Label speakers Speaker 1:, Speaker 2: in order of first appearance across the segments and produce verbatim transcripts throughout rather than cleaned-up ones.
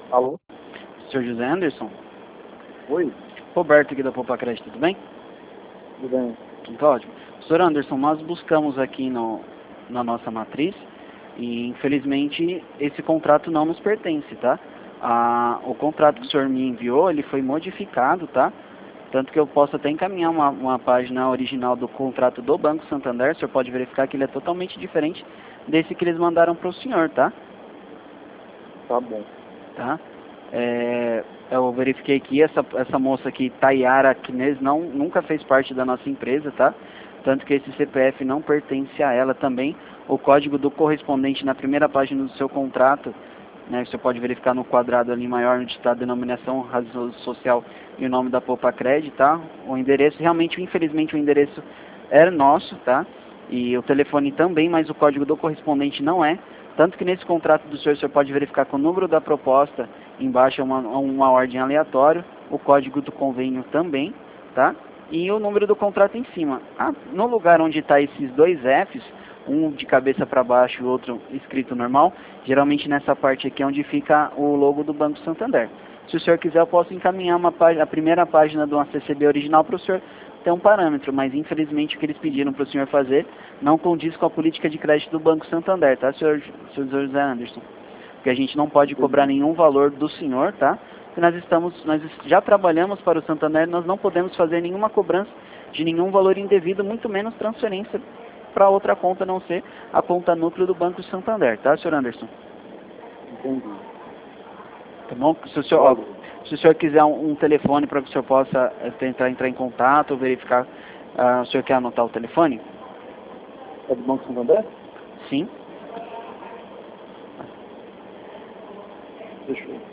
Speaker 1: Alô?
Speaker 2: senhor José Anderson?
Speaker 1: Oi?
Speaker 2: Roberto aqui da Poupa Crédito, tudo bem?
Speaker 1: Tudo bem.
Speaker 2: Tá ótimo. senhor Anderson, nós buscamos aqui no, na nossa matriz e infelizmente esse contrato não nos pertence, tá? Ah, o contrato que o senhor me enviou, ele foi modificado, tá? Tanto que eu posso até encaminhar uma, uma página original do contrato do Banco Santander, o senhor pode verificar que ele é totalmente diferente desse que eles mandaram para o senhor, tá?
Speaker 1: Tá bom.
Speaker 2: Tá? É, eu verifiquei que essa, essa moça aqui, Tayara Kines, não, nunca fez parte da nossa empresa, tá? Tanto que esse C P F não pertence a ela também. O código do correspondente na primeira página do seu contrato, né, você pode verificar no quadrado ali maior onde está a denominação, razão social e o nome da Poupa Cred, tá? O endereço, realmente, infelizmente, o endereço é nosso, tá? E o telefone também, mas o código do correspondente não é. Tanto que nesse contrato do senhor, o senhor pode verificar que o número da proposta embaixo é uma, uma ordem aleatória, o código do convênio também, tá? E o número do contrato em cima. Ah, no lugar onde está esses dois Fs, um de cabeça para baixo e o outro escrito normal, geralmente nessa parte aqui é onde fica o logo do Banco Santander. Se o senhor quiser, eu posso encaminhar uma página, a primeira página do C C B original para o senhor ter um parâmetro, mas infelizmente o que eles pediram para o senhor fazer não condiz com a política de crédito do Banco Santander, tá, senhor, senhor José Anderson? Porque a gente não pode cobrar nenhum valor do senhor, tá? Porque nós estamos, nós já trabalhamos para o Santander, nós não podemos fazer nenhuma cobrança de nenhum valor indevido, muito menos transferência para outra conta, a não ser a conta núcleo do Banco Santander, tá, senhor Anderson?
Speaker 1: Entendi.
Speaker 2: Tá bom? Se o senhor, ó, se o senhor quiser um, um telefone para que o senhor possa é, tentar entrar em contato ou verificar, uh, o senhor quer anotar o telefone?
Speaker 1: É do Banco Santander?
Speaker 2: Sim.
Speaker 1: Deixa eu...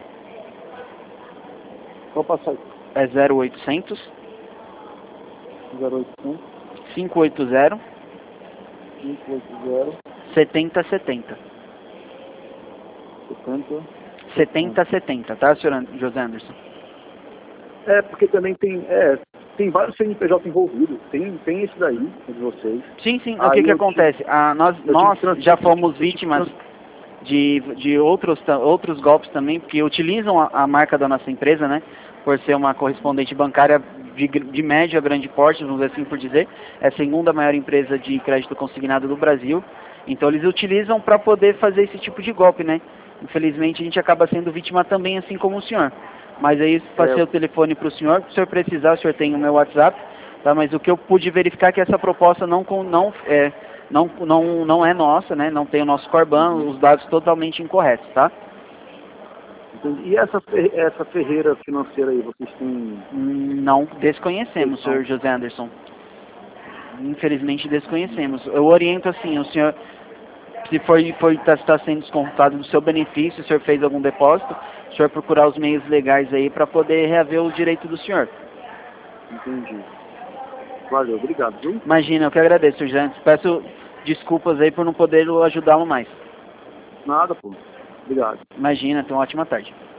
Speaker 1: Vou passar aí.
Speaker 2: É zero oitocentos,
Speaker 1: zero oitocentos,
Speaker 2: cinco oito zero,
Speaker 1: cinco oito zero,
Speaker 2: setenta setenta.
Speaker 1: setenta.
Speaker 2: setenta setenta, tá, senhor José Anderson?
Speaker 1: É, porque também tem, é, tem vários C N P J envolvidos. Tem, tem esse daí, de vocês.
Speaker 2: Sim, sim.
Speaker 1: Aí
Speaker 2: o que que
Speaker 1: eu
Speaker 2: acontece?
Speaker 1: tive-
Speaker 2: Ah, nós
Speaker 1: eu
Speaker 2: nós
Speaker 1: tive trans-
Speaker 2: já
Speaker 1: eu tive-
Speaker 2: fomos
Speaker 1: eu tive
Speaker 2: vítimas
Speaker 1: trans-
Speaker 2: de, de outros, ta- outros golpes também, que utilizam a, a marca da nossa empresa, né? Por ser uma correspondente bancária de, gr- de médio a grande porte, vamos dizer assim por dizer. É a segunda maior empresa de crédito consignado do Brasil. Então eles utilizam para poder fazer esse tipo de golpe, né? Infelizmente a gente acaba sendo vítima também, assim como o senhor. Mas aí passei
Speaker 1: É.
Speaker 2: o telefone para o senhor, se o senhor precisar, o senhor tem o meu WhatsApp, tá? Mas o que eu pude verificar é que essa proposta não, com- não, é, não, não, não é nossa, né? Não tem o nosso Corban, os dados totalmente incorretos, tá?
Speaker 1: Entendi. E essa, fe- essa ferreira financeira aí, vocês têm...
Speaker 2: Não desconhecemos,
Speaker 1: Não.
Speaker 2: senhor José Anderson. Infelizmente desconhecemos. Eu oriento assim, o senhor, se for, for está tá sendo descontado do seu benefício, o senhor fez algum depósito, o senhor procurar os meios legais aí para poder reaver o direito do senhor.
Speaker 1: Entendi. Valeu, obrigado, viu?
Speaker 2: Imagina, eu que agradeço, senhor José Anderson. Peço desculpas aí por não poder ajudá-lo mais.
Speaker 1: Nada, pô. Obrigado.
Speaker 2: Imagina, tenha uma ótima tarde.